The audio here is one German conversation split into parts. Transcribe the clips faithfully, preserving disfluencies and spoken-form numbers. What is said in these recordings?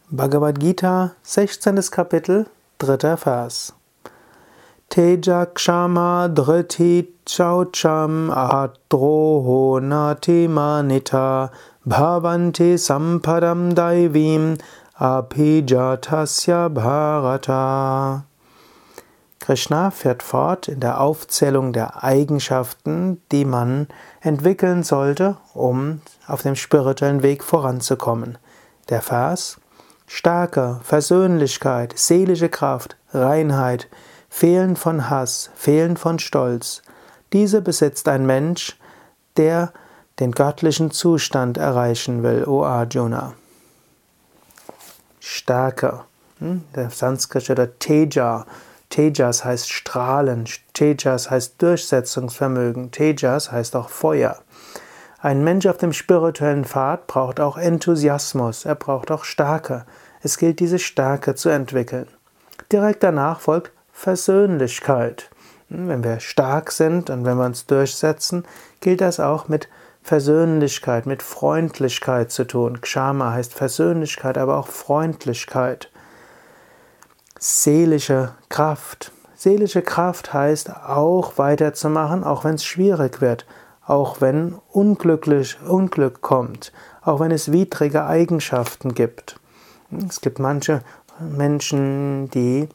Bhagavad Gita, sechzehntes Kapitel, dritter Vers. Teja kshama dhriti chaucham ahadroho nati manita bhavanti sampadam daivim abhijatasya bharata. Krishna fährt fort in der Aufzählung der Eigenschaften, die man entwickeln sollte, um auf dem spirituellen Weg voranzukommen. Der Vers: Stärke, Versöhnlichkeit, seelische Kraft, Reinheit, Fehlen von Hass, Fehlen von Stolz. Diese besitzt ein Mensch, der den göttlichen Zustand erreichen will, o Arjuna. Stärke. Der Sanskrit oder Teja. Tejas heißt Strahlen, Tejas heißt Durchsetzungsvermögen, Tejas heißt auch Feuer. Ein Mensch auf dem spirituellen Pfad braucht auch Enthusiasmus, er braucht auch Stärke. Es gilt, diese Stärke zu entwickeln. Direkt danach folgt Versöhnlichkeit. Wenn wir stark sind und wenn wir uns durchsetzen, gilt das auch mit Versöhnlichkeit, mit Freundlichkeit zu tun. Kshama heißt Versöhnlichkeit, aber auch Freundlichkeit. Seelische Kraft. Seelische Kraft heißt auch weiterzumachen, auch wenn es schwierig wird, auch wenn unglücklich, Unglück kommt, auch wenn es widrige Eigenschaften gibt. Es gibt manche Menschen, die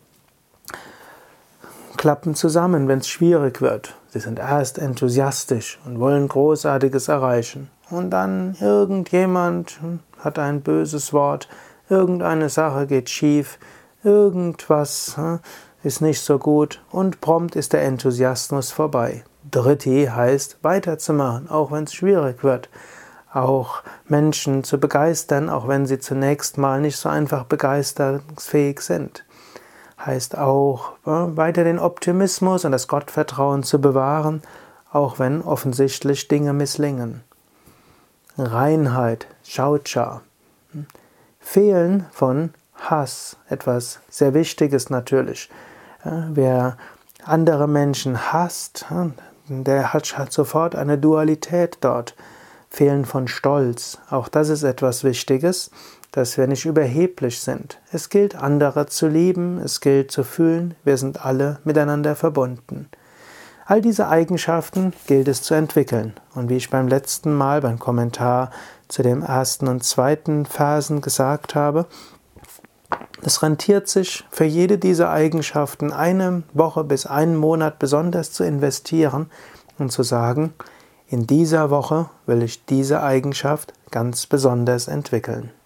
klappen zusammen, wenn es schwierig wird. Sie sind erst enthusiastisch und wollen Großartiges erreichen. Und dann irgendjemand hat ein böses Wort, irgendeine Sache geht schief, irgendwas ist nicht so gut und prompt ist der Enthusiasmus vorbei. Dhriti heißt weiterzumachen, auch wenn es schwierig wird. Auch Menschen zu begeistern, auch wenn sie zunächst mal nicht so einfach begeisterungsfähig sind. Heißt auch, weiter den Optimismus und das Gottvertrauen zu bewahren, auch wenn offensichtlich Dinge misslingen. Reinheit, Shaucha. Fehlen von Hass, etwas sehr Wichtiges natürlich. Wer andere Menschen hasst, der hat halt sofort eine Dualität dort. Fehlen von Stolz, auch das ist etwas Wichtiges, dass wir nicht überheblich sind. Es gilt, andere zu lieben, es gilt zu fühlen, wir sind alle miteinander verbunden. All diese Eigenschaften gilt es zu entwickeln. Und wie ich beim letzten Mal beim Kommentar zu dem ersten und zweiten Versen gesagt habe, es rentiert sich für jede dieser Eigenschaften eine Woche bis einen Monat besonders zu investieren und zu sagen, in dieser Woche will ich diese Eigenschaft ganz besonders entwickeln.